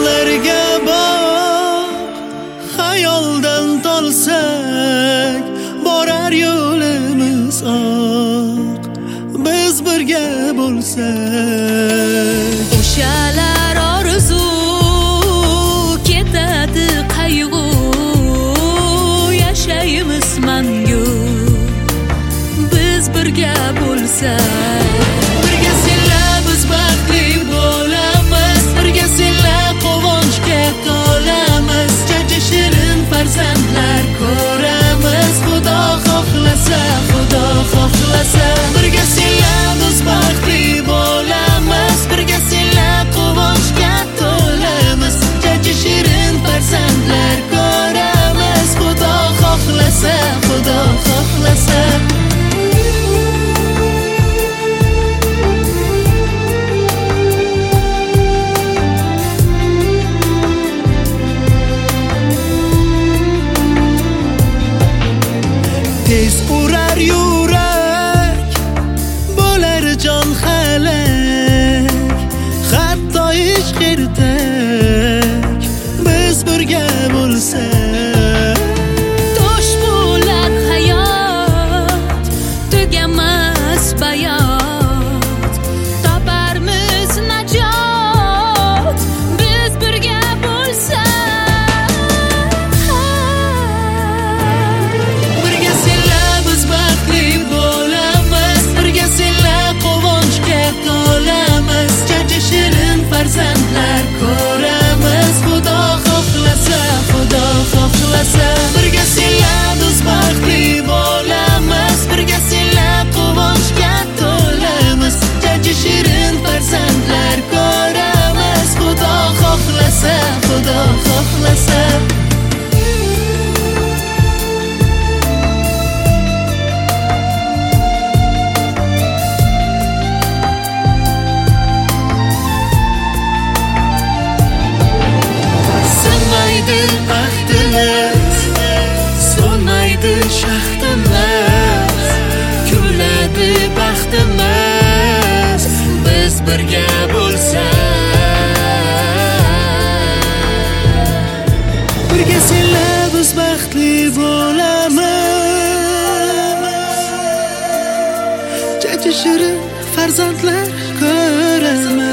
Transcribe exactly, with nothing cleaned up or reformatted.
Osmonlarga boq, xayoldan tolsak, borar yo'limiz oq, biz birga bo'lsak. O'shalar orzu ketadi qayg'u, yashaymiz mangu, biz birga bo'lsak. Birga senla biz baxtli bo'lamiz, birga senla quvonchga to'lamiz, jajji shirin farzandlar ko'ramiz. Xudo xohlasa, Xudo xohlasa, birga senla biz baxtli bo'lamiz, birga senla quvonchga to'lamiz, jajji shirin farzandlar ko'ramiz. Xudo xohlasa, Xudo xohlasa. Tez urar yurak, bo'lar jon halak, hatto ishq ertak, biz birga bo'lsak. Tosh bo'lar hayot, tugamas bayot, toparmiz najot, biz birga bo'lsak. Birga senla biz baxtli bo'lamiz, birga senla quvonchga to'lamiz, jajji shirin farzandlar ko'ramiz. Xudo xohlasa, Xudo xohlasa, birga senla biz baxtli bo'lamiz, birga senla quvonchga to'lamiz, jajji shirin farzandlar ko'ramiz. Xudo xohlasa, Xudo xohlasa. Sinmaydi baxtimiz, so'nmaydi shaxtimiz, kuladi baxtimiz, biz birga bo'lsak. Birga senla biz baxtli bo'lamiz, jajji shirin farzandlar ko'ramiz.